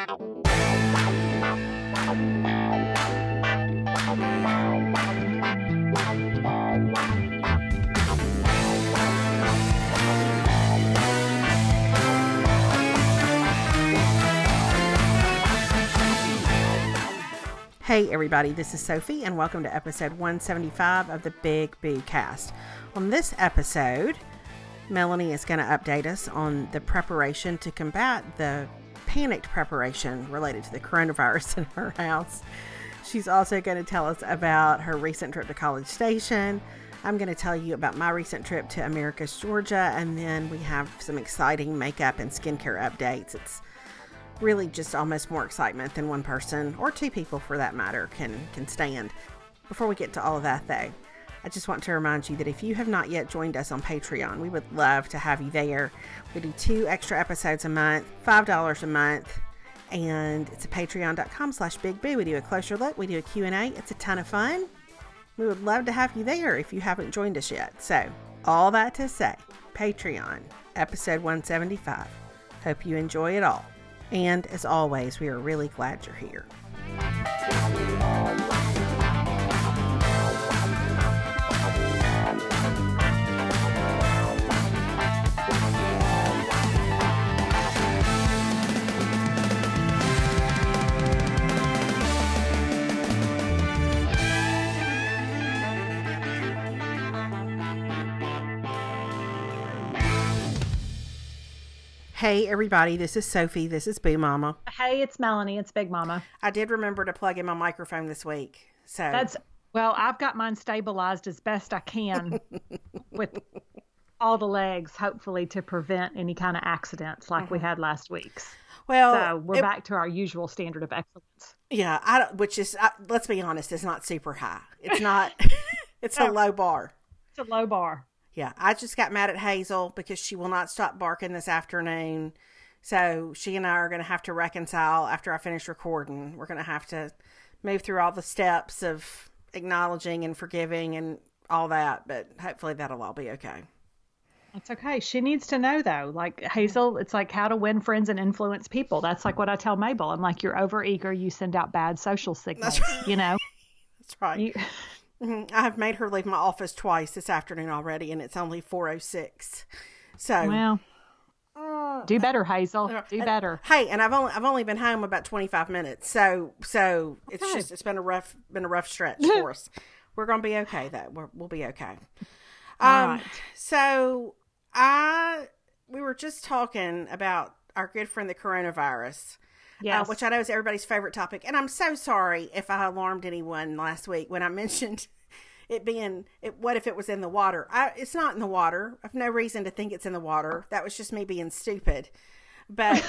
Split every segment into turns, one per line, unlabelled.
Hey everybody, this is Sophie and welcome to episode 175 of the Big Boo Cast. On this episode, Melanie is going to update us on the preparation to combat the panicked preparation related to the coronavirus in her house. She's also going to tell us about her recent trip to College Station. I'm going to tell you about my recent trip to Americus, Georgia, and then we have some exciting makeup and skincare updates. It's really just almost more excitement than one person, or two people for that matter, can stand. Before we get to all of that though, I just want to remind you that if you have not yet joined us on Patreon, we would love to have you there. We do 2 extra episodes a month, $5 a month, and it's at patreon.com/bigboo. We do a closer look, we do a Q&A. It's a ton of fun. We would love to have you there if you haven't joined us yet. So, all that to say, Patreon, episode 175. Hope you enjoy it all. And as always, we are really glad you're here. Hey everybody, this is Sophie. This is Boo Mama.
Hey, it's Melanie. It's Big Mama.
I did remember to plug in my microphone this week. So
well, I've got mine stabilized as best I can with all the legs, hopefully to prevent any kind of accidents like we had last week's.
Well,
so we're back to our usual standard of excellence.
Yeah, which is, let's be honest, it's not super high. It's not, it's a low bar.
It's a low bar.
Yeah, I just got mad at Hazel because she will not stop barking this afternoon. So she and I are going to have to reconcile after I finish recording. We're going to have to move through all the steps of acknowledging and forgiving and all that. But hopefully that'll all be okay.
It's okay. She needs to know, though. Like Hazel, it's like how to win friends and influence people. That's like what I tell Mabel. I'm like, you're overeager. You send out bad social signals, you know?
That's right. I have made her leave my office twice this afternoon already, and it's only 4:06. So,
well, do better, Hazel. Do better.
Hey, and I've only been home about 25 minutes, so it's been a rough stretch for us. We're gonna be okay though. We'll be okay.
Right.
So we were just talking about our good friend the coronavirus.
Yes.
Which I know is everybody's favorite topic. And I'm so sorry if I alarmed anyone last week when I mentioned what if it was in the water? It's not in the water. I have no reason to think it's in the water. That was just me being stupid. But,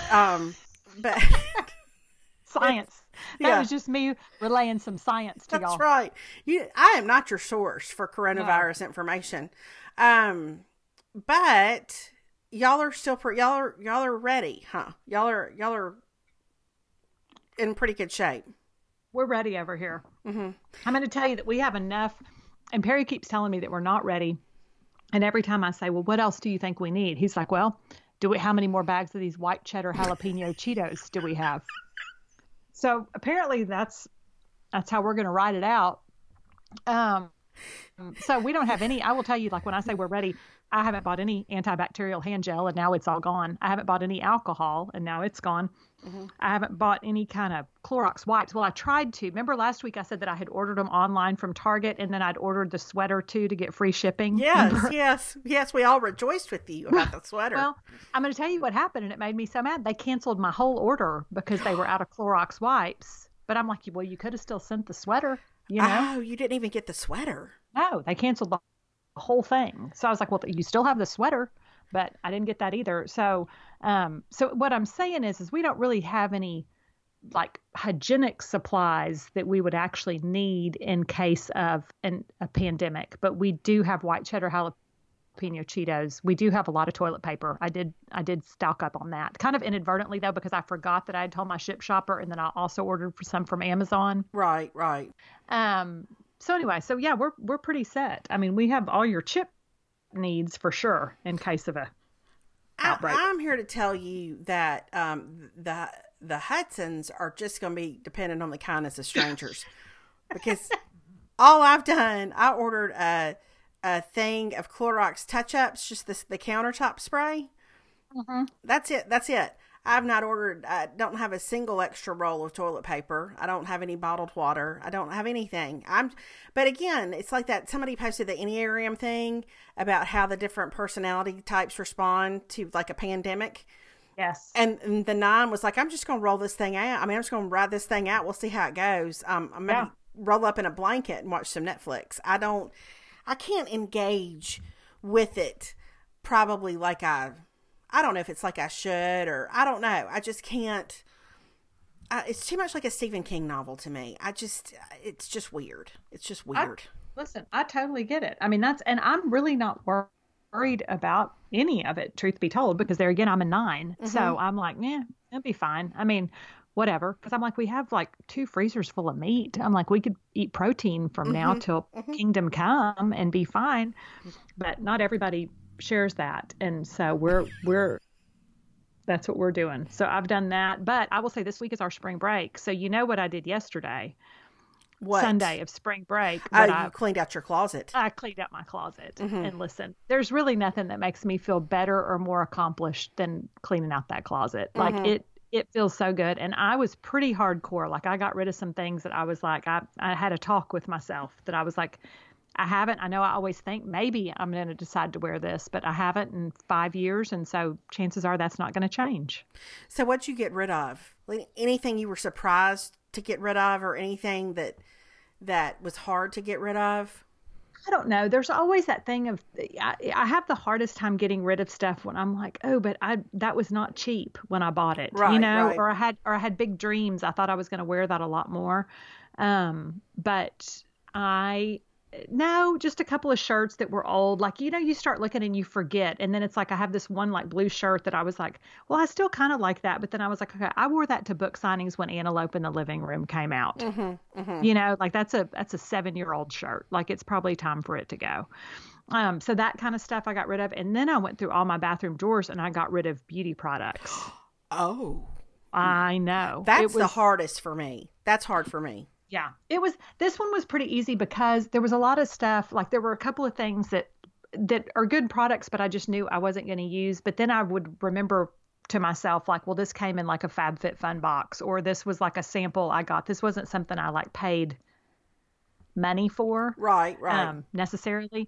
science. That was just me relaying some science to y'all.
That's right. I am not your source for coronavirus information. But y'all are still, y'all are ready, huh? Y'all are in pretty good shape.
We're ready over here.
Mm-hmm.
I'm going to tell you that we have enough, and Perry keeps telling me that we're not ready. And every time I say, well, what else do you think we need? He's like, well, how many more bags of these white cheddar jalapeno Cheetos do we have? So apparently that's how we're going to ride it out. So we don't have any, I will tell you, like when I say we're ready, I haven't bought any antibacterial hand gel and now it's all gone. I haven't bought any alcohol and now it's gone. Mm-hmm. I haven't bought any kind of Clorox wipes. Well, I tried to. Remember last week I said that I had ordered them online from Target and then I'd ordered the sweater too to get free shipping.
Yes. We all rejoiced with you about the sweater.
Well, I'm going to tell you what happened and it made me so mad. They canceled my whole order because they were out of Clorox wipes. But I'm like, well, you could have still sent the sweater, you know?
Oh, you didn't even get the sweater.
No, they canceled the whole thing. So I was like, well, you still have the sweater, but I didn't get that either. So, so what I'm saying is we don't really have any like hygienic supplies that we would actually need in case of a pandemic, but we do have white cheddar jalapeno Cheetos. We do have a lot of toilet paper. I did stock up on that kind of inadvertently though, because I forgot that I had told my ship shopper and then I also ordered for some from Amazon.
Right.
So anyway, so yeah, we're pretty set. I mean, we have all your chip needs for sure in case of a outbreak.
I'm here to tell you that the Hudsons are just going to be dependent on the kindness of strangers. Because all I've done, I ordered a thing of Clorox touch-ups, just the countertop spray.
Mm-hmm.
That's it. I've not ordered, I don't have a single extra roll of toilet paper. I don't have any bottled water. I don't have anything. But again, it's like that. Somebody posted the Enneagram thing about how the different personality types respond to like a pandemic.
Yes.
And the 9 was like, I'm just going to roll this thing out. I mean, I'm just going to ride this thing out. We'll see how it goes. I'm going to roll up in a blanket and watch some Netflix. I can't engage with it probably like I don't know if it's like I should, or I don't know. I just can't. It's too much like a Stephen King novel to me. It's just weird. It's just weird.
Listen, I totally get it. I mean, and I'm really not worried about any of it, truth be told, because there again, I'm a 9. Mm-hmm. So I'm like, it'll be fine. I mean, whatever. Because I'm like, we have like 2 freezers full of meat. I'm like, we could eat protein from now till kingdom come and be fine. But not everybody shares that, and so we're that's what we're doing. So I've done that, but I will say this week is our spring break. So you know what I did yesterday? What? Sunday of spring break.
You cleaned out your closet.
I cleaned out my closet. And listen, there's really nothing that makes me feel better or more accomplished than cleaning out that closet. Like it feels so good. And I was pretty hardcore. Like I got rid of some things that I was like, I had a talk with myself that I was like, I know I always think maybe I'm going to decide to wear this, but I haven't in 5 years. And so chances are that's not going to change.
So what'd you get rid of? Anything you were surprised to get rid of, or anything that was hard to get rid of?
I don't know. There's always that thing of, I have the hardest time getting rid of stuff when I'm like, oh, but that was not cheap when I bought it,
right, right.
Or I had big dreams. I thought I was going to wear that a lot more. But no, just a couple of shirts that were old. Like, you start looking and you forget. And then it's like, I have this one like blue shirt that I was like, well, I still kind of like that. But then I was like, okay, I wore that to book signings when Antelope in the Living Room came out. Like that's a 7-year-old shirt. Like it's probably time for it to go. So that kind of stuff I got rid of. And then I went through all my bathroom drawers and I got rid of beauty products.
Oh,
I know.
That's the hardest for me. That's hard for me.
Yeah, this one was pretty easy because there was a lot of stuff, like there were a couple of things that are good products, but I just knew I wasn't going to use. But then I would remember to myself, like, well, this came in like a FabFitFun box, or this was like a sample I got. This wasn't something I like paid money for.
Right.
Necessarily.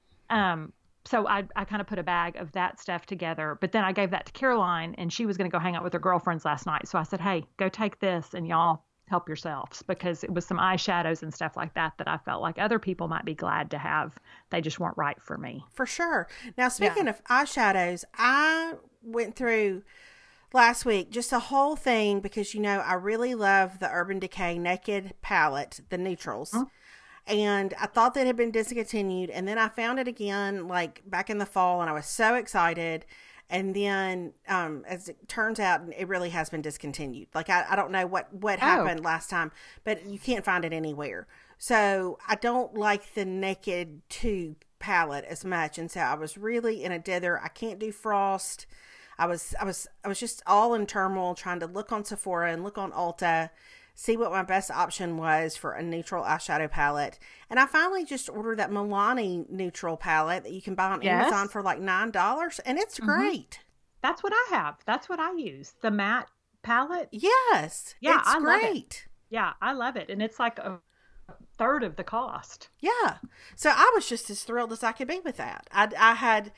So I kind of put a bag of that stuff together, but then I gave that to Caroline and she was going to go hang out with her girlfriends last night. So I said, hey, go take this and y'all help yourselves, because it was some eyeshadows and stuff like that I felt like other people might be glad to have. They just weren't right for me.
For sure. Now, speaking of eyeshadows, I went through last week just a whole thing because, I really love the Urban Decay Naked palette, the neutrals. Mm-hmm. And I thought that it had been discontinued. And then I found it again, like back in the fall, and I was so excited. And then, as it turns out, it really has been discontinued. Like, I don't know what happened last time, but you can't find it anywhere. So I don't like the Naked 2 palette as much. And so I was really in a dither. I can't do frost. I was just all in turmoil trying to look on Sephora and look on Ulta, see what my best option was for a neutral eyeshadow palette. And I finally just ordered that Milani neutral palette that you can buy on Amazon for like $9. And it's great.
That's what I have. That's what I use. The matte palette.
Yes.
Yeah,
it's great.
Yeah, I love it. And it's like a third of the cost.
Yeah. So I was just as thrilled as I could be with that. I'd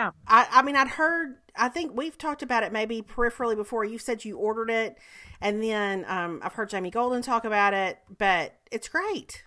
heard, I think we've talked about it maybe peripherally before. You said you ordered it, and then I've heard Jamie Golden talk about it, but it's great.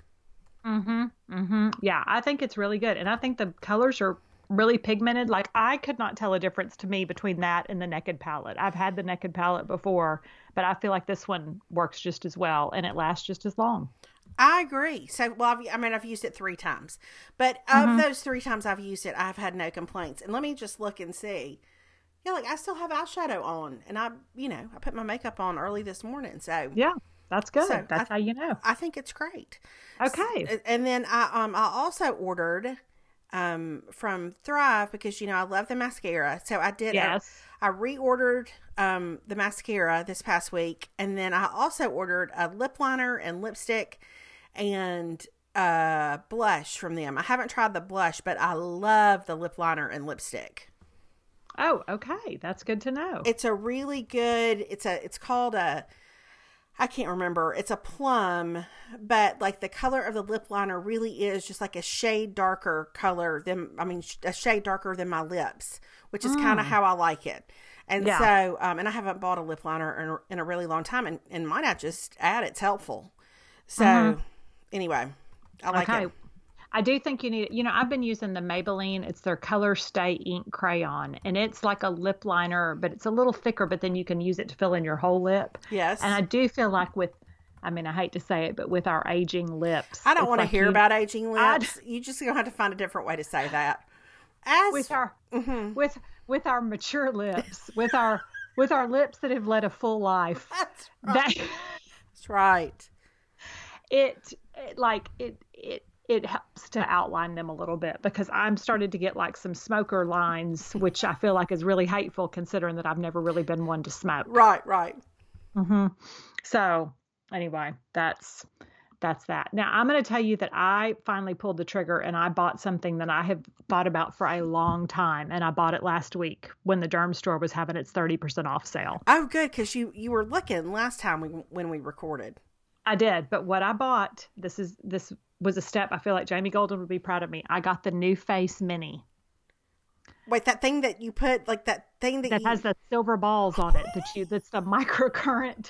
Yeah, I think it's really good. And I think the colors are really pigmented. Like, I could not tell a difference to me between that and the Naked palette. I've had the Naked palette before, but I feel like this one works just as well and it lasts just as long.
I agree. So, well, I've used it 3 times, but of those 3 times I've used it, I've had no complaints. And let me just look and see. Yeah, like I still have eyeshadow on, and I put my makeup on early this morning. So
yeah, that's good. So that's how you know.
I think it's great.
Okay.
And then I also ordered from Thrive because I love the mascara. So I did I reordered the mascara this past week, and then I also ordered a lip liner and lipstick and blush from them. I haven't tried the blush, but I love the lip liner and lipstick.
Oh, okay. That's good to know.
It's a really good, it's called I can't remember. It's a plum, but like the color of the lip liner really is just like a shade darker color a shade darker than my lips, which is kind of how I like it. And so, and I haven't bought a lip liner in a really long time, and might I just add, it's helpful. So anyway, I like it.
I do think you need, I've been using the Maybelline. It's their Color Stay ink crayon, and it's like a lip liner, but it's a little thicker, but then you can use it to fill in your whole lip.
Yes.
And I do feel like I hate to say it, but with our aging lips.
I don't want to hear about aging lips. You just going to have to find a different way to say that.
With our mature lips, with our lips that have led a full life.
That's right. That's right.
It helps to outline them a little bit, because I'm starting to get like some smoker lines, which I feel like is really hateful considering that I've never really been one to smoke.
Right.
So anyway, that's that. Now I'm going to tell you that I finally pulled the trigger, and I bought something that I have thought about for a long time, and I bought it last week when the Derm Store was having its 30% off sale.
Oh, good, because you were looking last time when we recorded.
I did, but what I bought, this was a step I feel like Jamie Golden would be proud of me. I got the NuFace Mini.
Wait, that thing that you put, like that thing that
has the silver balls on it, that's the microcurrent.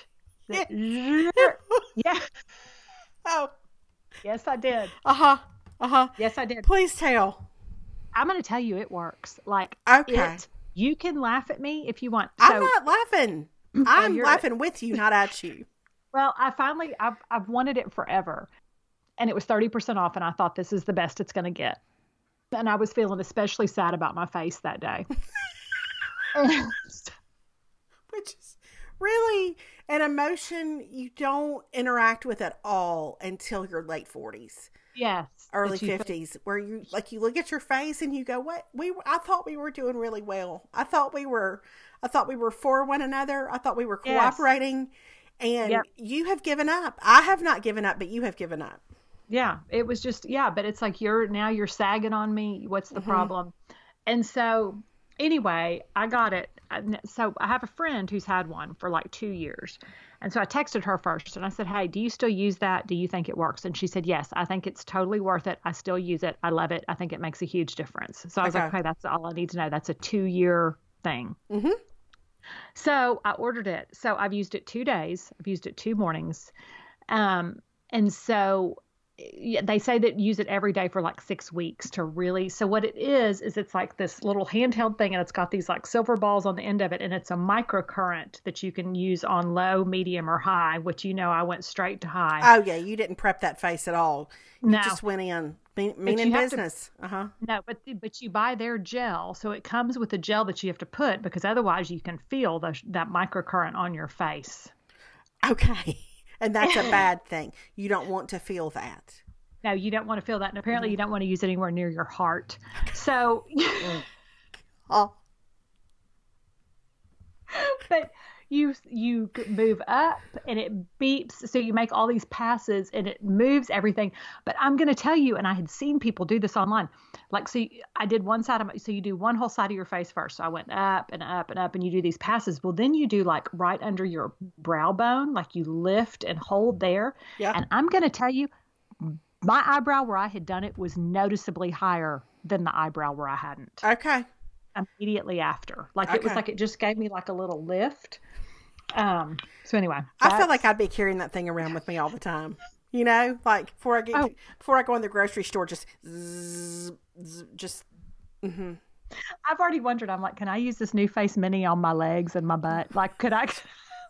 Yeah.
Oh.
Yes, I did.
Yes,
I did.
Please tell.
I'm going to tell you it works. Like,
okay.
You can laugh at me if you want.
I'm not laughing. I'm laughing with you, not at you.
Well, I've wanted it forever, and it was 30% off, and I thought this is the best it's going to get. And I was feeling especially sad about my face that day.
Which is really an emotion you don't interact with at all until your late 40s.
Yes.
Early 50s, where you look at your face and you go, "What? I thought we were doing really well. I thought we were for one another. I thought we were cooperating." Yes. And you have given up. I have not given up, but you have given up.
Yeah, it was just, but it's like you're sagging on me. What's the problem? And so anyway, I got it. So I have a friend who's had one for like 2 years. And so I texted her first and I said, "Hey, do you still use that? Do you think it works?" And she said, "Yes, I think it's totally worth it. I still use it. I love it. I think it makes a huge difference." So I was like, "Okay, that's all I need to know. That's a 2-year thing." Mm-hmm. So I ordered it. So I've used it 2 days. I've used it 2 mornings. And so they say that use it every day for like 6 weeks to really. So what it is it's like this little handheld thing, and it's got these like silver balls on the end of it. And it's a microcurrent that you can use on low, medium, or high, which, I went straight to high.
Oh yeah. You didn't prep that face at all. You just went in. Meaning business.
No, but you buy their gel, so it comes with a gel that you have to put, because otherwise you can feel that microcurrent on your face.
Okay, and that's a bad thing. You don't want to feel that.
No, you don't want to feel that, and apparently you don't want to use it anywhere near your heart. So, but you move up and it beeps. So you make all these passes and it moves everything. But I'm going to tell you, and I had seen people do this online. Like, so I did one side of so you do one whole side of your face first. So I went up and up and up, and you do these passes. Well, then you do like right under your brow bone, like you lift and hold there. Yeah. And I'm going to tell you, my eyebrow where I had done it was noticeably higher than the eyebrow where I hadn't.
Okay.
Immediately after. Like, it was like, it just gave me like a little lift. So anyway,
I feel like I'd be carrying that thing around with me all the time. Like before I go in the grocery store, just. Mm-hmm.
I've already wondered. I'm like, can I use this NuFace Mini on my legs and my butt? Like, could I?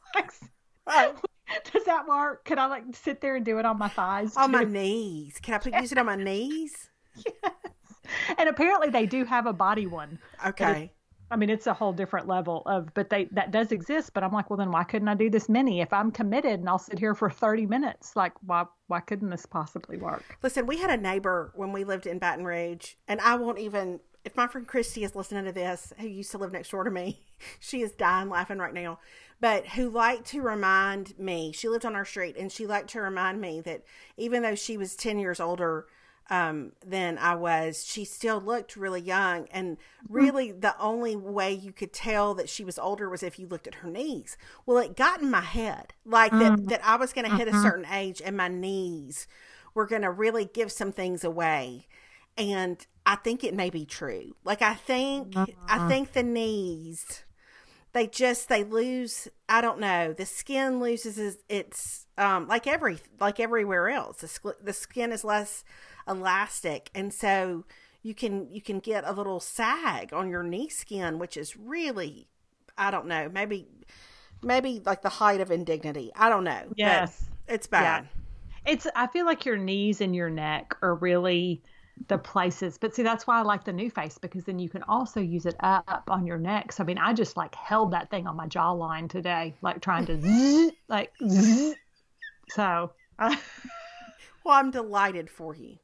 Does that work? Could I like sit there and do it on my thighs?
On my knees? Can I use it on my knees?
Yes. And apparently they do have a body one.
Okay.
It's a whole different level but that does exist. But I'm like, well, then why couldn't I do this mini? If I'm committed and I'll sit here for 30 minutes, like, why couldn't this possibly work?
Listen, we had a neighbor when we lived in Baton Rouge, and I won't even, if my friend Christy is listening to this, who used to live next door to me, she is dying laughing right now, but who liked to remind me, she lived on our street, and she liked to remind me that even though she was 10 years older than I was, she still looked really young. And really the only way you could tell that she was older was if you looked at her knees. Well, it got in my head like that I was going to hit a certain age and my knees were going to really give some things away. And I think it may be true. Like, I think the knees, they lose, I don't know, the skin loses its, like everywhere else, the skin is less elastic. And so you can get a little sag on your knee skin, which is really, I don't know, maybe like the height of indignity. I don't know.
Yes.
But it's bad.
Yeah. I feel like your knees and your neck are really the places, but see, that's why I like the NuFace, because then you can also use it up on your neck. So I mean, I just like held that thing on my jawline today, like trying to zzz. So well,
I'm delighted for you.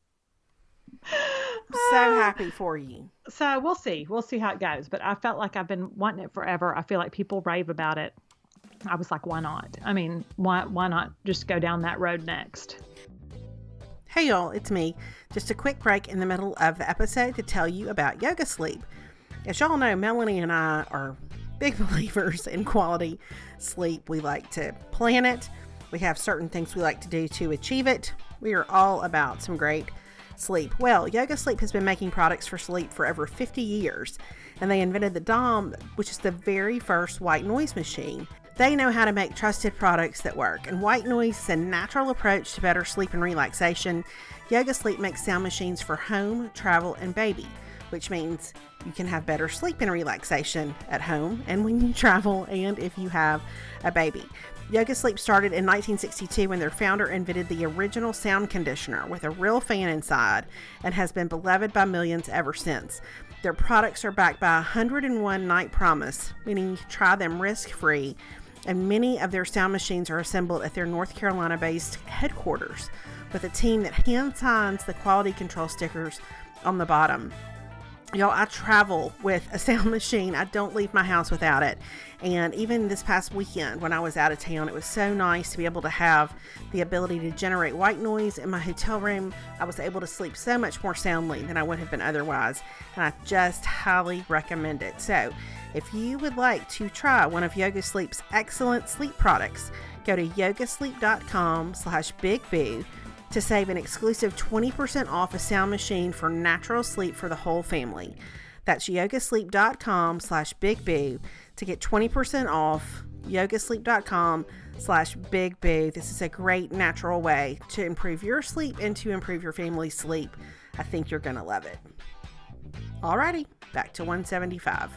I'm so happy for you.
So we'll see how it goes, but I felt like I've been wanting it forever. I feel like people rave about it. I was like, why not? I mean, why not just go down that road next?
Hey y'all, it's me. Just a quick break in the middle of the episode to tell you about Yoga Sleep. As y'all know, Melanie and I are big believers in quality sleep. We like to plan it. We have certain things we like to do to achieve it. We are all about some great sleep. Well, Yoga Sleep has been making products for sleep for over 50 years, and they invented the Dom, which is the very first white noise machine. They know how to make trusted products that work, and white noise is a natural approach to better sleep and relaxation. Yoga Sleep makes sound machines for home, travel, and baby, which means you can have better sleep and relaxation at home and when you travel and if you have a baby. Yoga Sleep started in 1962 when their founder invented the original sound conditioner with a real fan inside and has been beloved by millions ever since. Their products are backed by a 101 night promise, meaning you can try them risk-free, and many of their sound machines are assembled at their North Carolina-based headquarters with a team that hand signs the quality control stickers on the bottom. Y'all, I travel with a sound machine. I don't leave my house without it. And even this past weekend when I was out of town, it was so nice to be able to have the ability to generate white noise in my hotel room. I was able to sleep so much more soundly than I would have been otherwise. And I just highly recommend it. So if you would like to try one of Yoga Sleep's excellent sleep products, go to yogasleep.com/bigboo to save an exclusive 20% off a sound machine for natural sleep for the whole family. That's yogasleep.com/bigboo to get 20% off. yogasleep.com/bigboo. This is a great natural way to improve your sleep and to improve your family's sleep. I think you're going to love it. Alrighty, back to 175.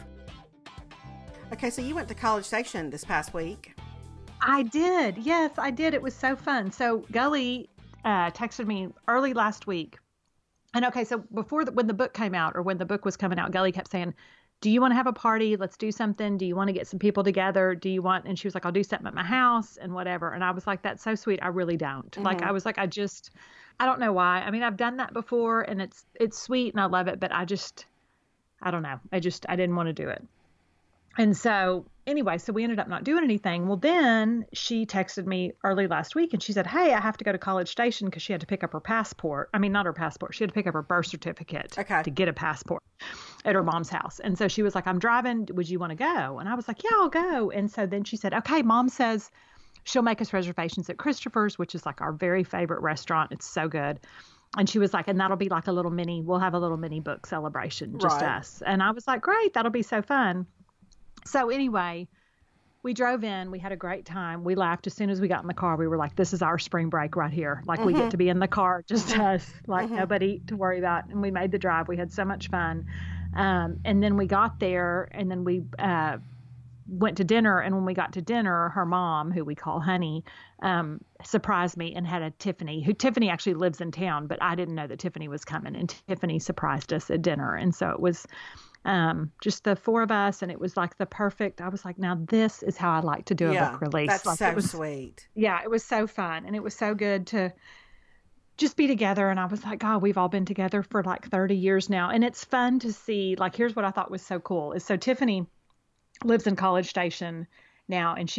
Okay, so you went to College Station this past week.
I did. Yes, I did. It was so fun. So Gully texted me early last week. And okay, so before when the book came out, or when the book was coming out, Gully kept saying, do you want to have a party? Let's do something. Do you want to get some people together? And she was like, I'll do something at my house and whatever. And I was like, that's so sweet. I really don't. Mm-hmm. Like, I was like, I don't know why. I mean, I've done that before and it's sweet and I love it, but I don't know. I didn't want to do it. And so anyway, so we ended up not doing anything. Well, then she texted me early last week and she said, hey, I have to go to College Station because she had to pick up her passport. I mean, not her passport. She had to pick up her birth certificate to get a passport at her mom's house. And so she was like, I'm driving. Would you want to go? And I was like, yeah, I'll go. And so then she said, okay, Mom says she'll make us reservations at Christopher's, which is like our very favorite restaurant. It's so good. And she was like, and that'll be like we'll have a little mini book celebration, just us. And I was like, great, that'll be so fun. So anyway, we drove in, we had a great time. We laughed as soon as we got in the car. We were like, this is our spring break right here. Like, we get to be in the car, just us, like nobody to worry about. And we made the drive. We had so much fun. And then we got there and then we went to dinner. And when we got to dinner, her mom, who we call Honey, surprised me and had a Tiffany, who Tiffany actually lives in town, but I didn't know that Tiffany was coming. And Tiffany surprised us at dinner. And so it was just the four of us, and it was like I was like, now this is how I like to do a book release.
That's
like,
so sweet.
Yeah, it was so fun, and it was so good to just be together. And I was like, God, we've all been together for like 30 years now. And it's fun to see, like, here's what I thought was so cool is so Tiffany lives in College Station now, and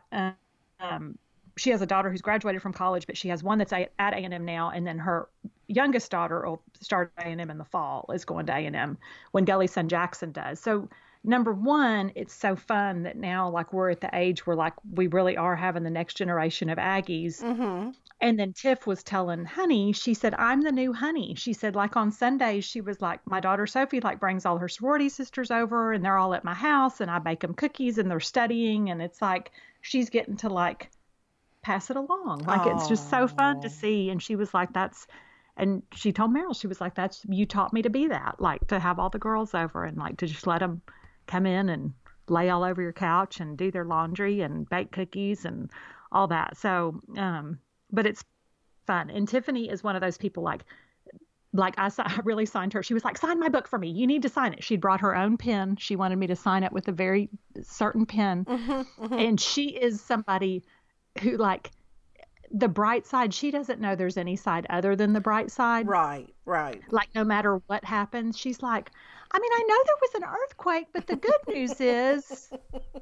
she has a daughter who's graduated from college, but she has one that's at A&M now. And then her youngest daughter will start A&M in the fall, is going to A&M when Gully's son Jackson does. So number one, it's so fun that now like we're at the age where like we really are having the next generation of Aggies.
Mm-hmm.
And then Tiff was telling Honey, she said, I'm the new Honey. She said, like on Sundays, she was like, my daughter Sophie like brings all her sorority sisters over and they're all at my house and I bake them cookies and they're studying. And it's like, she's getting to like pass it along. Like, it's just so fun to see. And she was like, and she told Meryl, she was like, you taught me to be that, like to have all the girls over and like to just let them come in and lay all over your couch and do their laundry and bake cookies and all that. So, but it's fun. And Tiffany is one of those people like I really signed her. She was like, sign my book for me. You need to sign it. She'd brought her own pen. She wanted me to sign it with a very certain pen.
Mm-hmm, mm-hmm.
And she is somebody who like the bright side, she doesn't know there's any side other than the bright side.
Right.
Like no matter what happens, she's like, I mean, I know there was an earthquake, but the good news is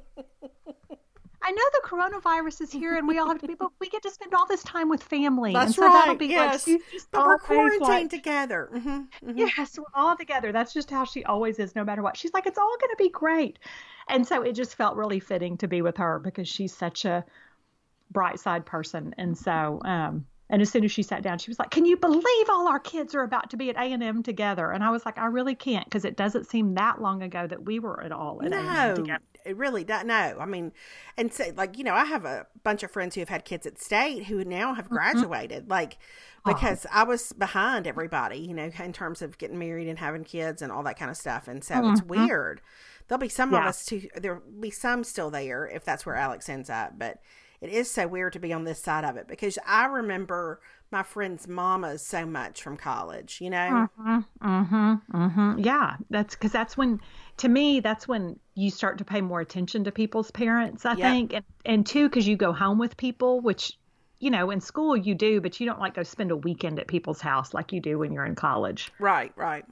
I know the coronavirus is here and we all have to be, but we get to spend all this time with family.
That's
and so
right.
that'll be
Yes.
good.
But we're quarantined together. Mm-hmm. Mm-hmm.
Yes, we're all together. That's just how she always is, no matter what. She's like, it's all going to be great. And so it just felt really fitting to be with her because she's such a bright side person. And so, and as soon as she sat down, she was like, can you believe all our kids are about to be at A&M together? And I was like, I really can't, because it doesn't seem that long ago that we were at all at A&M together.
It really does. No, I mean, and so like, I have a bunch of friends who have had kids at State who now have graduated, mm-hmm. like, because I was behind everybody, in terms of getting married and having kids and all that kind of stuff. And so mm-hmm. it's weird. There'll be some of us too. There'll be some still there if that's where Alex ends up, but it is so weird to be on this side of it because I remember my friends' mamas so much from college,
Mm-hmm, mm-hmm, mm-hmm. Yeah, that's when, to me, that's when you start to pay more attention to people's parents, I think. And two, because you go home with people, which, in school you do, but you don't like go spend a weekend at people's house like you do when you're in college.
Right.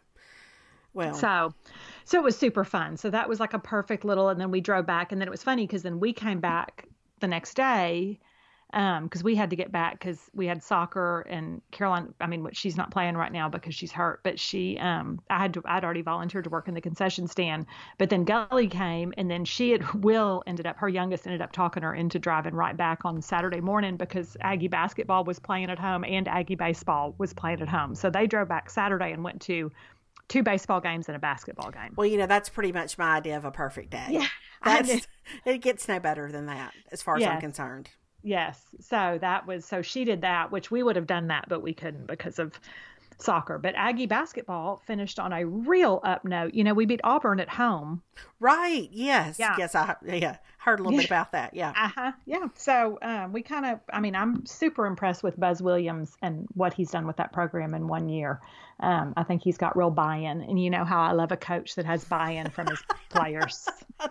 Well,
so it was super fun. So that was like a perfect little, and then we drove back, and then it was funny because then we came back the next day because we had to get back because we had soccer, and Caroline, she's not playing right now because she's hurt, but I'd already volunteered to work in the concession stand, but then Gully came, and then her youngest ended up talking her into driving right back on Saturday morning because Aggie basketball was playing at home and Aggie baseball was playing at home. So they drove back Saturday and went to 2 baseball games and a basketball game.
Well, that's pretty much my idea of a perfect day. Yeah. It gets no better than that as far as I'm concerned.
Yes. So she did that, which we would have done that, but we couldn't because of soccer. But Aggie basketball finished on a real up note. We beat Auburn at home.
Right. Yes. Yeah. Yes. I heard a little bit about that. Yeah.
Uh-huh. Yeah. So we kind of, I'm super impressed with Buzz Williams and what he's done with that program in 1 year. I think he's got real buy-in, and you know how I love a coach that has buy-in from his players.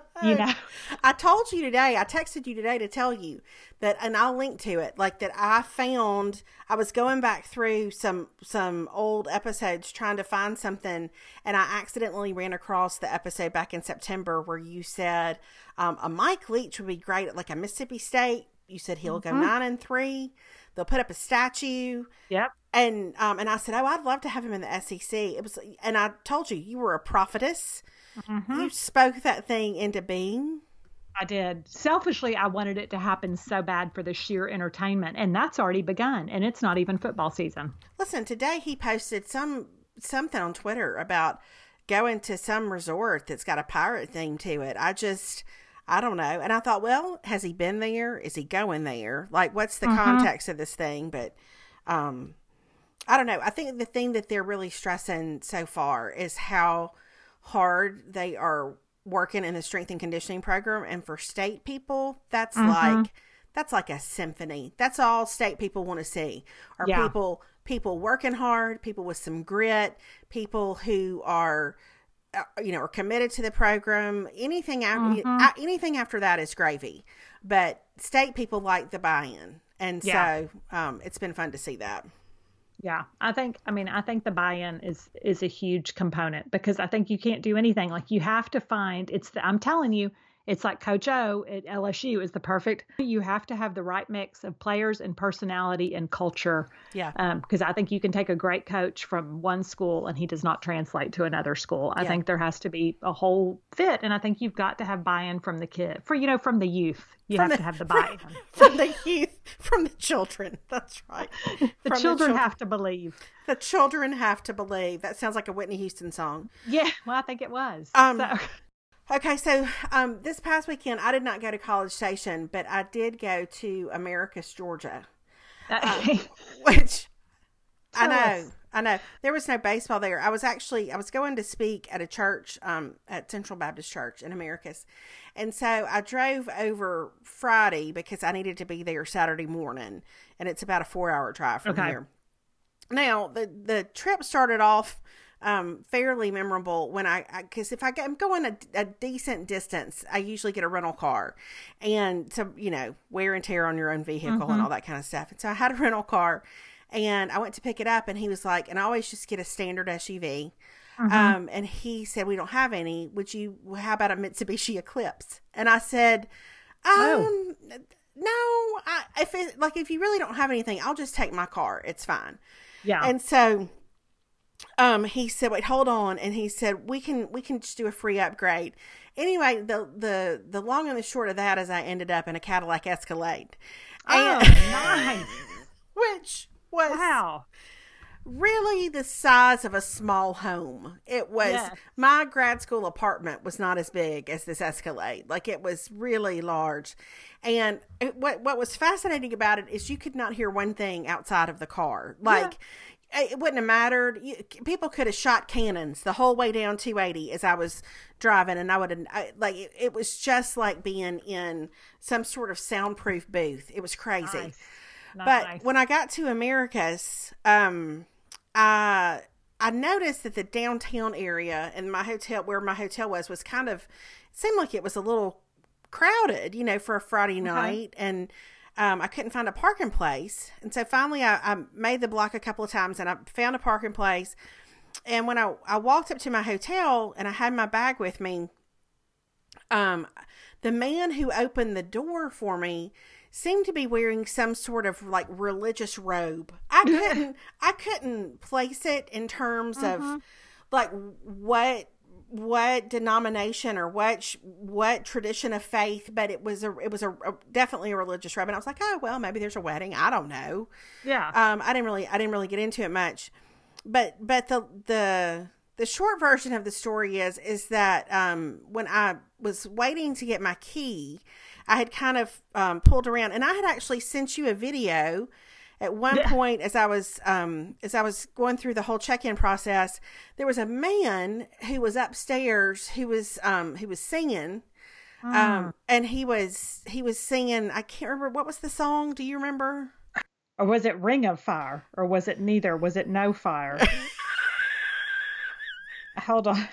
I told you today, I texted you today to tell you that, and I'll link to it, like that I was going back through some old episodes trying to find something, and I accidentally ran across the episode back in September where you said a Mike Leach would be great at like a Mississippi State. You said he'll go 9-3. They'll put up a statue.
Yep.
And I said, I'd love to have him in the SEC. And I told you were a prophetess. Mm-hmm. You spoke that thing into being.
I did. Selfishly, I wanted it to happen so bad for the sheer entertainment, and that's already begun, and it's not even football season.
Listen, today he posted something on Twitter about going to some resort that's got a pirate theme to it. I don't know. And I thought, well, has he been there? Is he going there? Like, what's the context of this thing? But I don't know. I think the thing that they're really stressing so far is how hard they are working in the strength and conditioning program. And for State people, that's like a symphony. That's all State people want to see are people working hard, people with some grit, people who are committed to the program. Anything after that is gravy. But State people like the buy-in. And so it's been fun to see that.
Yeah, I think the buy-in is a huge component because I think you can't do anything. Like you have to find I'm telling you, it's like Coach O at LSU is the perfect. You have to have the right mix of players and personality and culture.
Yeah.
Because I think you can take a great coach from one school and he does not translate to another school. I think there has to be a whole fit, and I think you've got to have buy-in from the kid, from the youth. You have to have the buy-in
from the youth, from the children. That's right.
The children have to believe.
The children have to believe. That sounds like a Whitney Houston song.
Yeah, well, I think it was.
Okay, so this past weekend, I did not go to College Station, but I did go to Americus, Georgia, which I know. There was no baseball there. I was going to speak at a church, at Central Baptist Church in Americus. And so I drove over Friday because I needed to be there Saturday morning, and it's about a 4-hour drive from here. Now, the trip started off fairly memorable when because if I'm going a decent distance, I usually get a rental car, and so wear and tear on your own vehicle and all that kind of stuff. And so I had a rental car, and I went to pick it up, and he was like, and I always just get a standard SUV. And he said, we don't have any. How about a Mitsubishi Eclipse? And I said, no, if you really don't have anything, I'll just take my car. It's fine. Yeah. And so, he said, wait, hold on. And he said, we can just do a free upgrade. Anyway, the long and the short of that is I ended up in a Cadillac Escalade.
Nice.
Which was really the size of a small home. It was, my grad school apartment was not as big as this Escalade. Like, it was really large. And what was fascinating about it is you could not hear one thing outside of the car. Like, it wouldn't have mattered. People could have shot cannons the whole way down 280 as I was driving, and it was just like being in some sort of soundproof booth. It was crazy. Nice. When I got to Americus, I noticed that the downtown area and where my hotel was kind of, it seemed like it was a little crowded, for a Friday night. And I couldn't find a parking place. And so finally I made the block a couple of times and I found a parking place. And when I walked up to my hotel and I had my bag with me, the man who opened the door for me seemed to be wearing some sort of like religious robe. I couldn't place it in terms of like what denomination or what tradition of faith, but it was definitely a religious robe. And I was like, oh, well, maybe there's a wedding. I don't know. Yeah. I didn't really get into it much, but the short version of the story is that, when I was waiting to get my key, I had kind of, pulled around, and I had actually sent you a video at one point as I was going through the whole check-in process. There was a man who was upstairs who was singing, and he was singing. I can't remember, what was the song. Do you remember?
Or was it Ring of Fire, or was it neither? Was it No Fire? Hold on.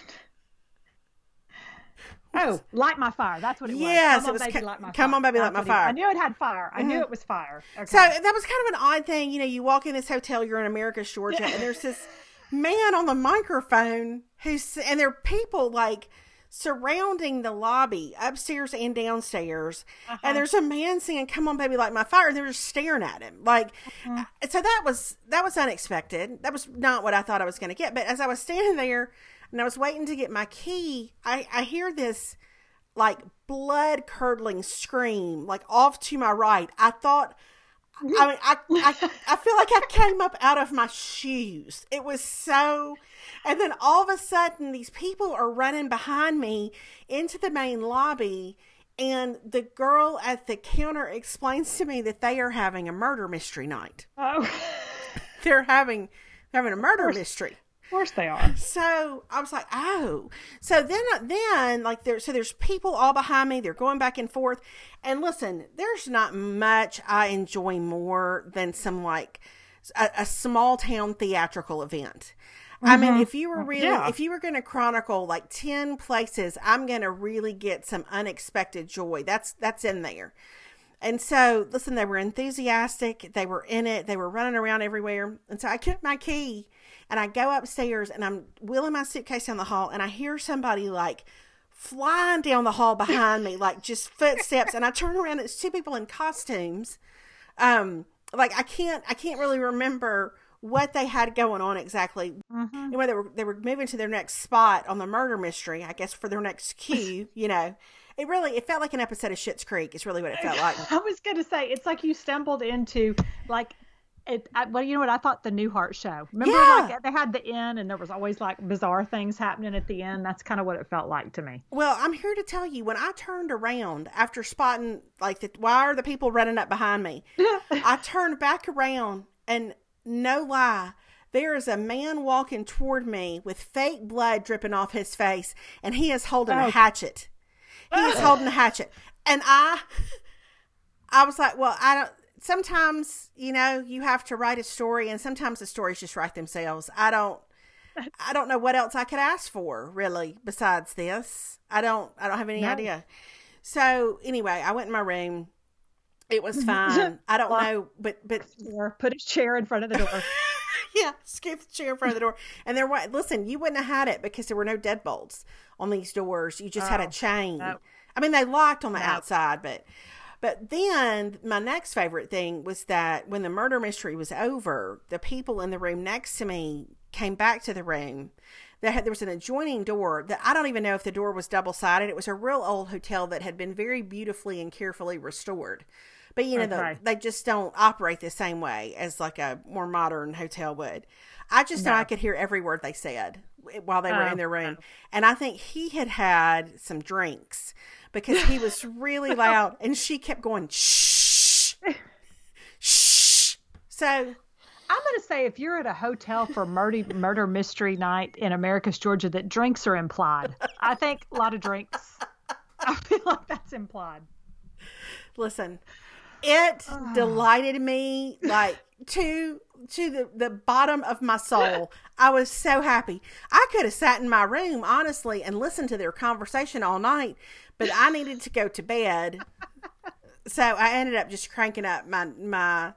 Oh, Light My Fire. That's what it was.
Yes, it was Come On Baby, Light My Fire.
I knew it had fire. I knew it was fire. Okay.
So that was kind of an odd thing. You walk in this hotel, you're in Americus, Georgia, and there's this man on the microphone and there are people like surrounding the lobby upstairs and downstairs. And there's a man singing Come On Baby, Light My Fire, and they're just staring at him. Like, so that was unexpected. That was not what I thought I was going to get. But as I was standing there, and I was waiting to get my key, I hear this like blood curdling scream, like off to my right. I thought, I feel like I came up out of my shoes. It was so, and then all of a sudden these people are running behind me into the main lobby, and the girl at the counter explains to me that they are having a murder mystery night. Oh. They're having a murder mystery.
Of course they are.
So I was like, oh. So then like there's people all behind me. They're going back and forth. And listen, there's not much I enjoy more than some like a small town theatrical event. I mean, if you were going to chronicle like 10 places, I'm going to really get some unexpected joy. That's in there. And so, listen, they were enthusiastic. They were in it. They were running around everywhere. And so I took my key and I go upstairs and I'm wheeling my suitcase down the hall and I hear somebody like flying down the hall behind me, like just footsteps. And I turn around and it's two people in costumes. Like I can't really remember what they had going on exactly.
Mm-hmm.
You know, they were moving to their next spot on the murder mystery, I guess, for their next cue, you know. It felt like an episode of Schitt's Creek. It's really what it felt like.
I was going to say, it's like you stumbled into like well, you know what? I thought the Newhart show. Remember, like they had the inn, and there was always like bizarre things happening at the end. That's kind of what it felt like to me.
Well, I'm here to tell you, when I turned around after spotting like why are the people running up behind me? I turned back around, and no lie, there is a man walking toward me with fake blood dripping off his face, and he is holding a hatchet. He is holding a hatchet, and I was like, well, I don't. Sometimes, you know, you have to write a story, and sometimes the stories just write themselves. I don't know what else I could ask for, really, besides this. I don't have any idea. So anyway, I went in my room. It was fine. I don't know, but
put his chair in front of the door.
Yeah, scoop the chair in front of the door. And listen, you wouldn't have had it because there were no deadbolts on these doors. You just had a chain. No. I mean, they locked on the outside, but then my next favorite thing was that when the murder mystery was over, the people in the room next to me came back to the room. There was an adjoining door that I don't even know if the door was double-sided. It was a real old hotel that had been very beautifully and carefully restored. But, you know, they just don't operate the same way as like a more modern hotel would. I just know I could hear every word they said while they were in their room. And I think he had some drinks because he was really loud. And she kept going, shh, shh. So
I'm going to say, if you're at a hotel for murder mystery night in Americus, Georgia, that drinks are implied. I think a lot of drinks. I feel like that's implied.
Listen, it delighted me like to the bottom of my soul. I was so happy. I could have sat in my room, honestly, and listened to their conversation all night, but I needed to go to bed. So I ended up just cranking up my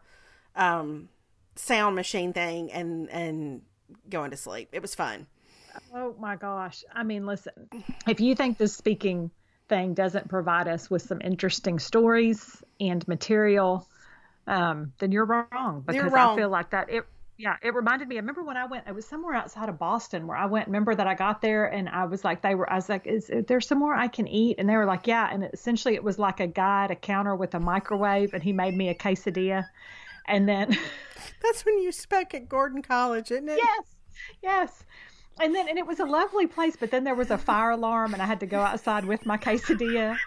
sound machine thing and going to sleep. It was fun.
Oh my gosh. I mean, listen, if you think this speaking thing doesn't provide us with some interesting stories and material, then you're wrong. Because I feel like that it reminded me. I remember when I went, it was somewhere outside of Boston where I went. Remember that I got there and I was like, I was like, is there somewhere I can eat? And they were like, yeah. And essentially it was like a guy at a counter with a microwave, and he made me a quesadilla. And then
that's when you spoke at Gordon College, isn't it?
Yes. And it was a lovely place, but then there was a fire alarm and I had to go outside with my quesadilla.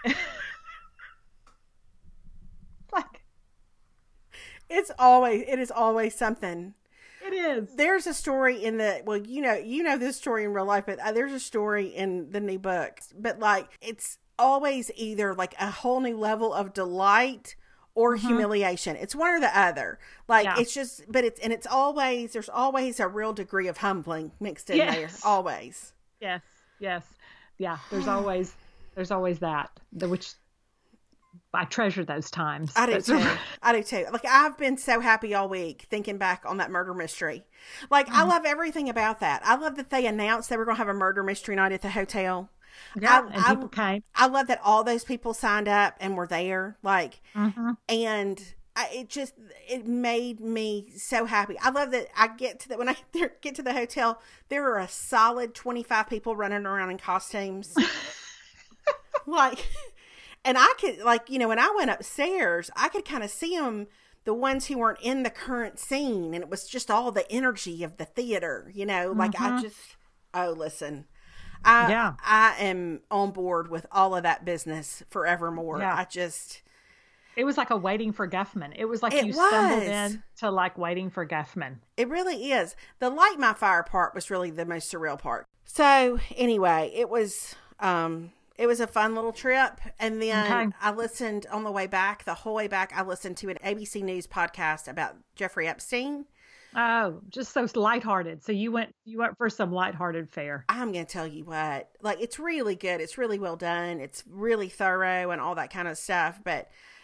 Like, it is always something.
It is. There's a story in you know this story in real life, but there's a story in the new book. But like, it's always either like a whole new level of delight or humiliation. It's one or the other. Like, it's just, but there's always a real degree of humbling mixed in there. Always.
Yes. Yeah. There's always that, which I treasure those times.
I do too. Like, I've been so happy all week thinking back on that murder mystery. Like, I love everything about that. I love that they announced they were going to have a murder mystery night at the hotel.
Yeah, and people came.
I love that all those people signed up and were there. Like, and it made me so happy. I love that when I get to the hotel, there are a solid 25 people running around in costumes. Like, and I could, like, you know, when I went upstairs, I could kind of see them, the ones who weren't in the current scene, and it was just all the energy of the theater, you know, like listen. I am on board with all of that business forevermore.
Yeah. It was like a Waiting for Guffman. It was like stumbled in to like Waiting for Guffman.
It really is. The light my fire part was really the most surreal part. So anyway, it was a fun little trip. And then I listened on the whole way back, I listened to an ABC News podcast about Jeffrey Epstein.
Oh, just so lighthearted. So you went for some lighthearted fare.
I'm going to tell you what, like, it's really good. It's really well done. It's really thorough and all that kind of stuff. But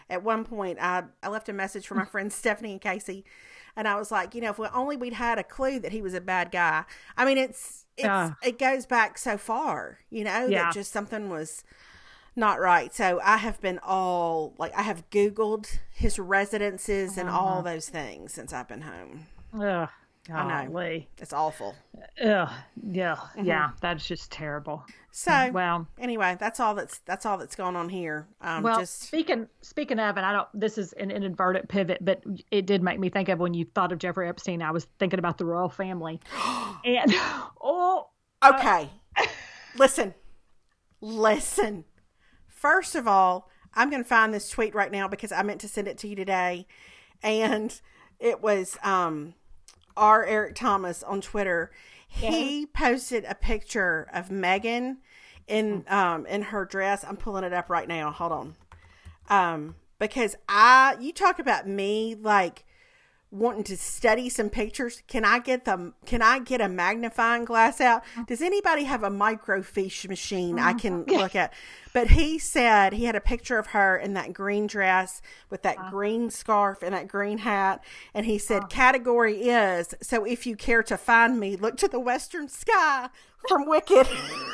at one point, I left a message for my friends Stephanie and Casey, and I was like, if we'd had a clue that he was a bad guy. I mean, it goes back so far, that just something was not right. So I have been I have Googled his residences and all those things since I've been home.
Ugh.
I know. It's awful.
Ugh. Yeah. Mm-hmm. Yeah. That's just terrible.
So, well, anyway, that's all that's going on here.
Speaking of, and this is an inadvertent pivot, but it did make me think of when you thought of Jeffrey Epstein, I was thinking about the royal family. And,
okay. Listen. First of all, I'm going to find this tweet right now because I meant to send it to you today. And it was, R. Eric Thomas on Twitter. He posted a picture of Meghan in her dress. I'm pulling it up right now. Hold on. Because you talk about me like wanting to study some pictures. Can I get a magnifying glass out? Does anybody have a microfiche machine I can look at? But he said he had a picture of her in that green dress with that green scarf and that green hat. And he said, category is, so if you care to find me, look to the western sky from Wicked.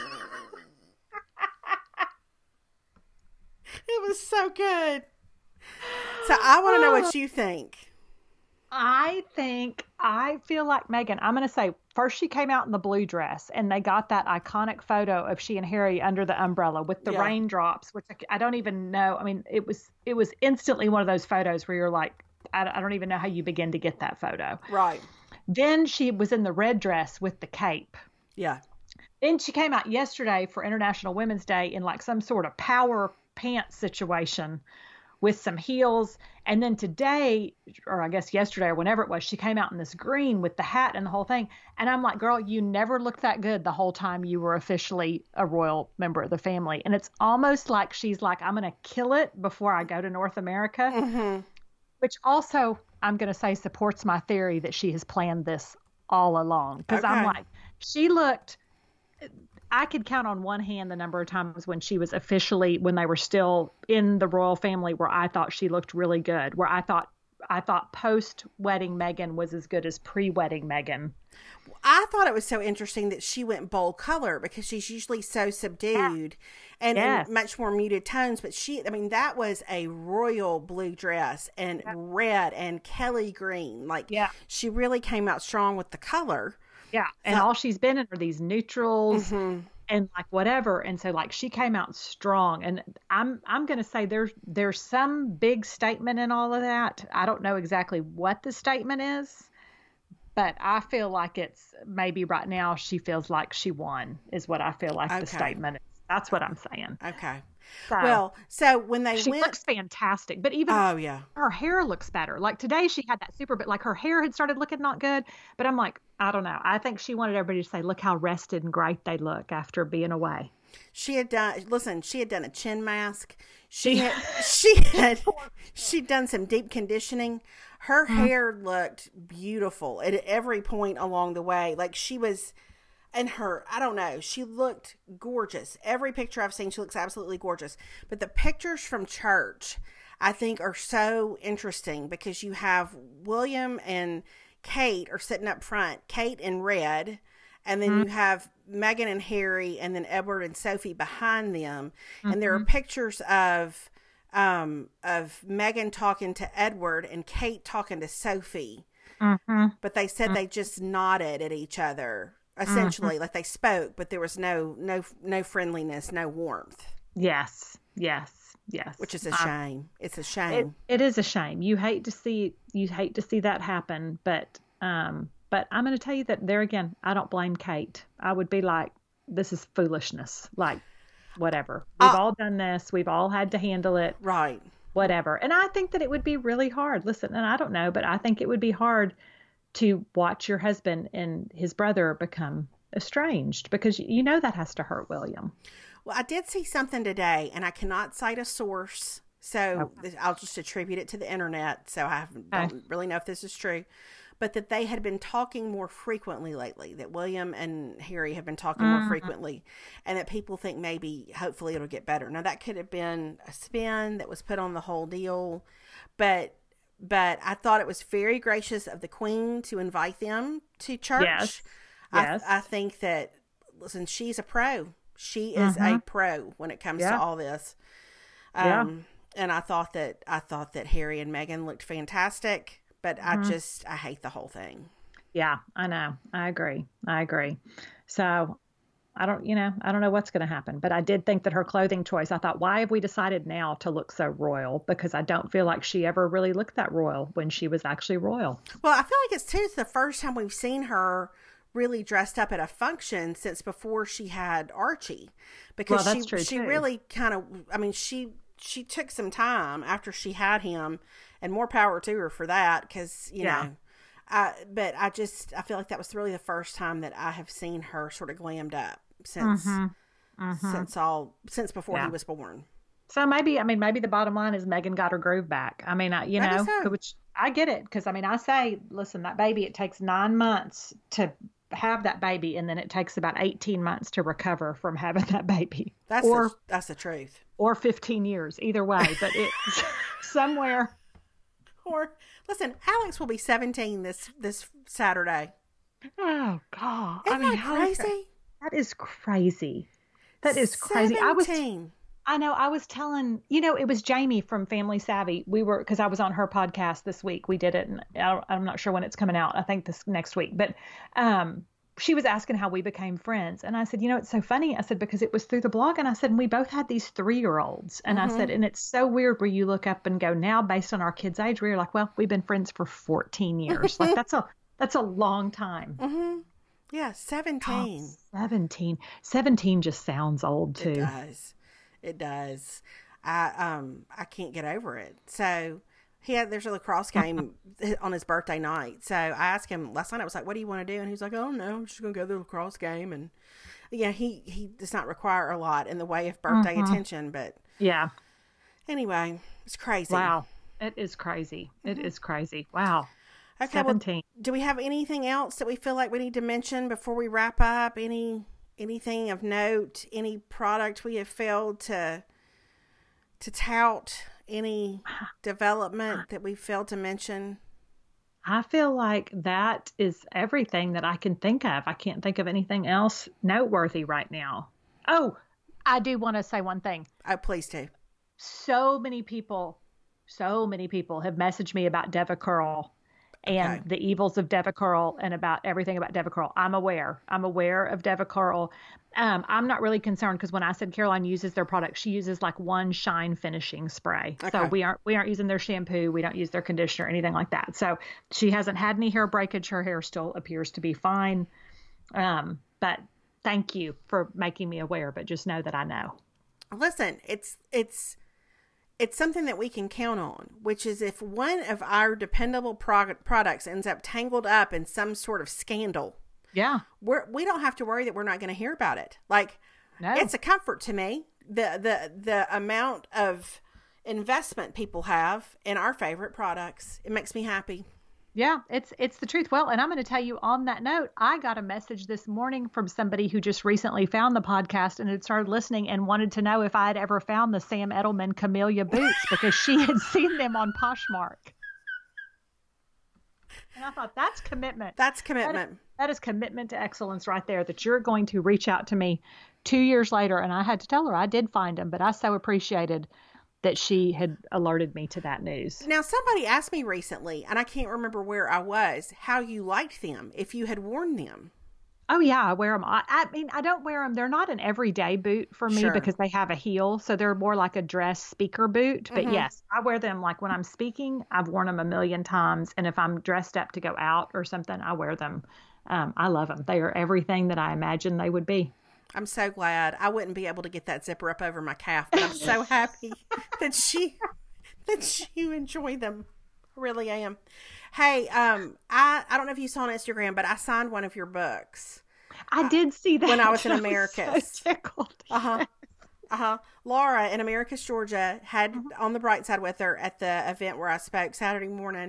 It was so good. So I want to know what you think.
I feel like Meghan, I'm going to say first she came out in the blue dress and they got that iconic photo of she and Harry under the umbrella with the raindrops, which I don't even know. I mean, it was instantly one of those photos where you're like, I don't even know how you begin to get that photo.
Right.
Then she was in the red dress with the cape.
Yeah.
Then she came out yesterday for International Women's Day in like some sort of power pants situation with some heels. And then today, or I guess yesterday or whenever it was, she came out in this green with the hat and the whole thing. And I'm like, girl, you never looked that good the whole time you were officially a royal member of the family. And it's almost like she's like, I'm going to kill it before I go to North America, which also I'm going to say supports my theory that she has planned this all along. Because I'm like, I could count on one hand the number of times when she was when they were still in the royal family, where I thought she looked really good, where I thought post-wedding Meghan was as good as pre-wedding Meghan.
I thought it was so interesting that she went bold color because she's usually so subdued and much more muted tones. But that was a royal blue dress and red and Kelly green. She really came out strong with the color.
Yeah. And all she's been in are these neutrals and like whatever. And so like she came out strong, and I'm going to say there's some big statement in all of that. I don't know exactly what the statement is, but I feel like it's maybe right now she feels like she won is what I feel like the statement is. That's what I'm saying.
Okay. So when
she looks fantastic, but even her hair looks better. Like today she had that but like her hair had started looking not good, but I'm like, I don't know. I think she wanted everybody to say, look how rested and great they look after being away.
She had done a chin mask. She'd done some deep conditioning. Her hair looked beautiful at every point along the way. Like she was, and I don't know, she looked gorgeous. Every picture I've seen, she looks absolutely gorgeous. But the pictures from church, I think, are so interesting because you have William and Kate are sitting up front, Kate in red, and then you have Meghan and Harry, and then Edward and Sophie behind them. And there are pictures of Meghan talking to Edward and Kate talking to Sophie. But they said they just nodded at each other. Essentially, like they spoke, but there was no friendliness, no warmth. Yes. Which is a shame. It's a shame.
It is a shame. You hate to see that happen, but I'm going to tell you that there again, I don't blame Kate. I would be like, this is foolishness. Like, whatever. We've all done this. We've all had to handle it.
Right.
Whatever. And I think that it would be really hard. Listen, and I don't know, but I think it would be hard to watch your husband and his brother become estranged, because that has to hurt William.
Well, I did see something today, and I cannot cite a source, so I'll just attribute it to the internet, so I don't really know if this is true. but that they had been talking more frequently lately, that William and Harry have been talking more frequently, and that people think maybe, hopefully it'll get better. Now, that could have been a spin that was put on the whole deal, but I thought it was very gracious of the Queen to invite them to church.
Yes. Yes.
I think that, listen, she's a pro. She is a pro when it comes to all this. And I thought that Harry and Meghan looked fantastic, but I hate the whole thing.
Yeah, I know. I agree. So I don't know what's going to happen, but I did think that her clothing choice, I thought, why have we decided now to look so royal? Because I don't feel like she ever really looked that royal when she was actually royal.
Well, I feel like it's the first time we've seen her really dressed up at a function since before she had Archie, because she really kind of, I mean, she took some time after she had him, and more power to her for that, because you know, but I feel like that was really the first time that I have seen her sort of glammed up since before he was born.
So maybe the bottom line is Meghan got her groove back. I mean, which I get it, because I mean, I say, listen, that baby, it takes 9 months to have that baby, and then it takes about 18 months to recover from having that baby.
That's the truth.
Or 15 years, either way, but it's somewhere.
Or listen, Alex will be 17 this Saturday.
Oh God!
Isn't that crazy?
That is crazy. That is
17.
crazy. I know. I was telling, it was Jamie from Family Savvy. Because I was on her podcast this week. We did it, and I'm not sure when it's coming out. I think this next week. But she was asking how we became friends. And I said, it's so funny. I said, because it was through the blog. And I said, and we both had these 3-year-olds. And I said, and it's so weird where you look up and go, now based on our kids' age, we're like, well, we've been friends for 14 years. Like that's a long time.
Mm-hmm. Yeah, 17.
Oh, 17 just sounds old too.
It does. I can't get over it. So there's a lacrosse game on his birthday night. So I asked him last night, I was like, what do you want to do? And he's like, oh no, I'm just going to go to the lacrosse game. And he does not require a lot in the way of birthday attention, but anyway, it's crazy.
Wow. It is crazy. It is crazy. Wow.
Okay.
17.
Well, do we have anything else that we feel like we need to mention before we wrap up? Anything of note, any product we have failed to tout, any development that we failed to mention?
I feel like that is everything that I can think of. I can't think of anything else noteworthy right now. Oh, I do want to say one thing.
Oh, please do.
So many people have messaged me about DevaCurl and the evils of DevaCurl and about everything about DevaCurl. I'm aware of DevaCurl. I'm not really concerned, because when I said Caroline uses their product, she uses like one shine finishing spray. Okay. So we aren't using their shampoo. We don't use their conditioner, anything like that. So she hasn't had any hair breakage. Her hair still appears to be fine. But thank you for making me aware, but just know that I know.
Listen, it's something that we can count on, which is if one of our dependable products ends up tangled up in some sort of scandal, we don't have to worry that we're not going to hear about it. Like, it's a comfort to me, the amount of investment people have in our favorite products. It makes me happy.
Yeah, it's the truth. Well, and I'm going to tell you on that note, I got a message this morning from somebody who just recently found the podcast and had started listening and wanted to know if I had ever found the Sam Edelman Camellia boots, because she had seen them on Poshmark. And I thought, that's commitment.
That's commitment.
That is commitment to excellence right there, that you're going to reach out to me 2 years later. And I had to tell her I did find them, but I so appreciated that she had alerted me to that news.
Now, somebody asked me recently, and I can't remember where I was, how you liked them, if you had worn them.
Oh, yeah, I wear them. I mean, I don't wear them. They're not an everyday boot for me because they have a heel. So they're more like a dress speaker boot. But yes, I wear them like when I'm speaking. I've worn them a million times. And if I'm dressed up to go out or something, I wear them. I love them. They are everything that I imagined they would be.
I'm so glad. I wouldn't be able to get that zipper up over my calf, but I'm so happy that you enjoy them. I really am. Hey, I don't know if you saw on Instagram, but I signed one of your books.
I did see that
when I was in Americus.
I was so tickled.
Laura in Americus, Georgia, had On the Bright Side with her at the event where I spoke Saturday morning,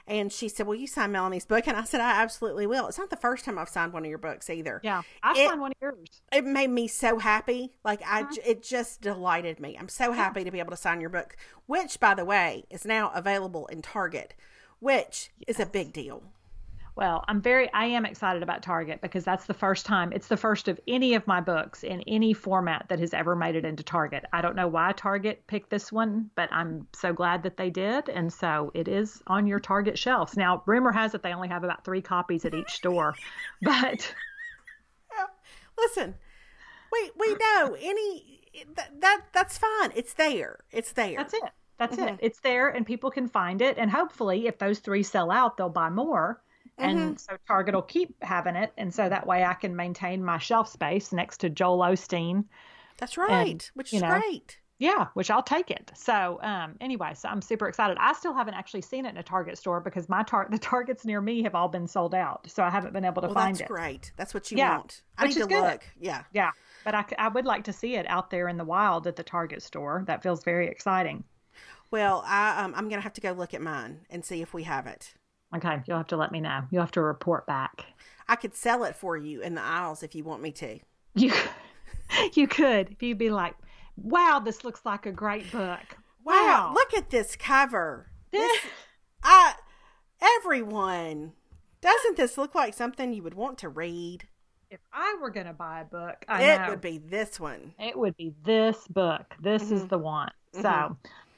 And she said, will you sign Melanie's book? And I said, I absolutely will. It's not the first time I've signed one of your books either.
Yeah. I've signed one of yours.
It made me so happy. Like it just delighted me. I'm so happy to be able to sign your book, which by the way, is now available in Target, which is a big deal.
Well, I am excited about Target because that's the first time, it's the first of any of my books in any format that has ever made it into Target. I don't know why Target picked this one, but I'm so glad that they did. And so it is on your Target shelves. Now, rumor has it they only have about 3 copies at each store, but.
Listen, we know that's fine. It's there. It's there.
That's it. That's it. It's there and people can find it. And hopefully if those 3 sell out, they'll buy more. And so Target will keep having it. And so that way I can maintain my shelf space next to Joel Osteen.
That's right. Which is great.
Yeah, which I'll take it. So anyway, so I'm super excited. I still haven't actually seen it in a Target store because the Targets near me have all been sold out. So I haven't been able to find it.
That's great. That's what you want. I need to look. Yeah.
Yeah. But I would like to see it out there in the wild at the Target store. That feels very exciting.
Well, I'm going to have to go look at mine and see if we have it.
Okay, you'll have to let me know. You'll have to report back.
I could sell it for you in the aisles if you want me to.
You could. If you'd be like, wow, this looks like a great book.
Wow, look at this cover. Everyone, doesn't this look like something you would want to read?
If I were going to buy a book,
it would be this one.
It would be this book. This is the one. So...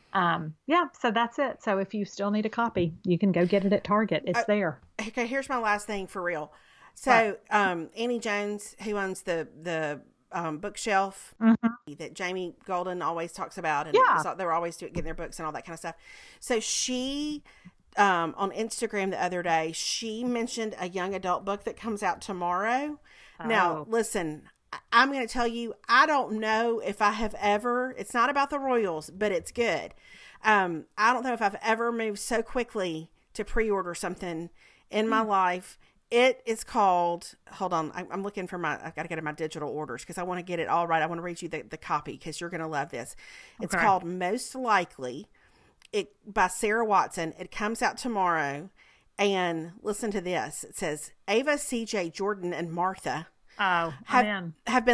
so that's it. So if you still need a copy, you can go get it at Target. It's there.
Okay, here's my last thing for real. So, Annie Jones, who owns the bookshelf that Jamie Golden always talks about, and they're always getting their books and all that kind of stuff. So she, on Instagram the other day, she mentioned a young adult book that comes out tomorrow. Oh. Now, listen, I'm going to tell you, I don't know if I have ever, it's not about the Royals, but it's good. I don't know if I've ever moved so quickly to pre-order something in my life. It is called, hold on, I'm looking for I've got to get in my digital orders because I want to get it all right. I want to read you the copy because you're going to love this. It's called Most Likely by Sarah Watson. It comes out tomorrow. And listen to this. It says, Ava, CJ, Jordan, and Martha have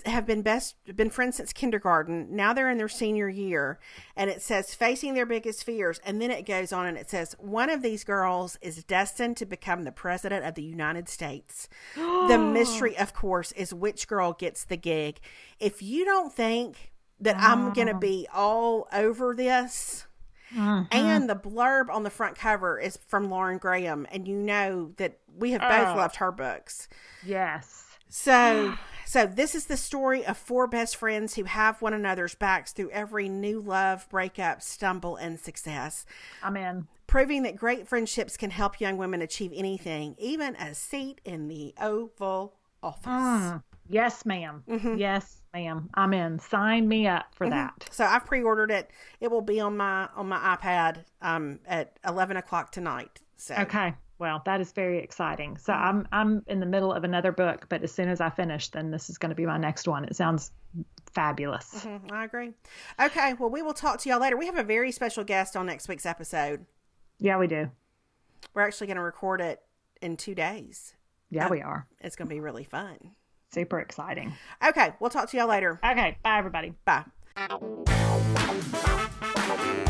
been friends since kindergarten. Now they're in their senior year, and it says facing their biggest fears. And then it goes on and it says one of these girls is destined to become the president of the United States. The mystery, of course, is which girl gets the gig. If you don't think that I'm going to be all over this, and the blurb on the front cover is from Lauren Graham, and you know that we have both loved her books.
Yes.
So this is the story of 4 best friends who have one another's backs through every new love, breakup, stumble, and success.
Amen.
Proving that great friendships can help young women achieve anything, even a seat in the Oval Office.
Yes, ma'am. Yes, ma'am. I'm in. Sign me up for that.
So I've pre-ordered it. It will be on my iPad at 11 o'clock tonight. So
okay. Well, that is very exciting. So I'm in the middle of another book, but as soon as I finish, then this is going to be my next one. It sounds fabulous.
I agree. Okay. Well, we will talk to y'all later. We have a very special guest on next week's episode.
Yeah, we do.
We're actually going to record it in 2 days.
Yeah, we are.
It's going to be really fun.
Super exciting.
Okay. We'll talk to y'all later.
Okay. Bye, everybody.
Bye.